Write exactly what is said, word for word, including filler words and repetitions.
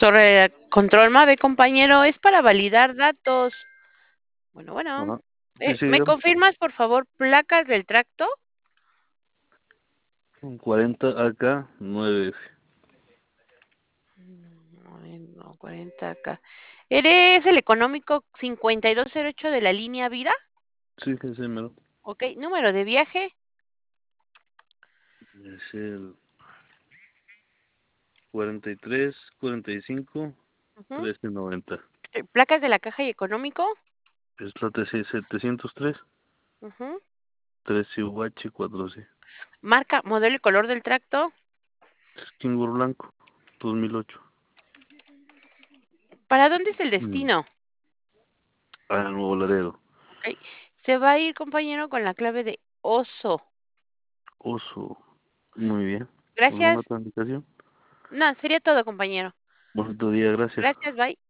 Torre Control Mave, compañero, es para validar datos. Bueno, bueno. Ajá. Sí, Eh, sí, ¿me dígame. confirmas, por favor, placas del tracto? cuarenta A K nueve F. Mm, no, cuarenta acá. ¿Eres el económico cincuenta y dos cero ocho de la línea Vida? Sí, ese mero. Ok, número de viaje. Es el cuarenta y tres, cuarenta y cinco, Ujú. trece noventa. Eh, Placas de la caja y económico. Es la T C setecientos tres, Ujú. tres U H cuatro C. Marca, modelo y color del tracto. Es Kingur Blanco, dos mil ocho. ¿Para dónde es el Mm. destino? A Nuevo Laredo. Ok, se va a ir, compañero, con la clave de oso. Oso. Muy bien. ¿Alguna Gracias. otra indicación? No, sería todo, compañero. Bonito día, gracias. Gracias, bye.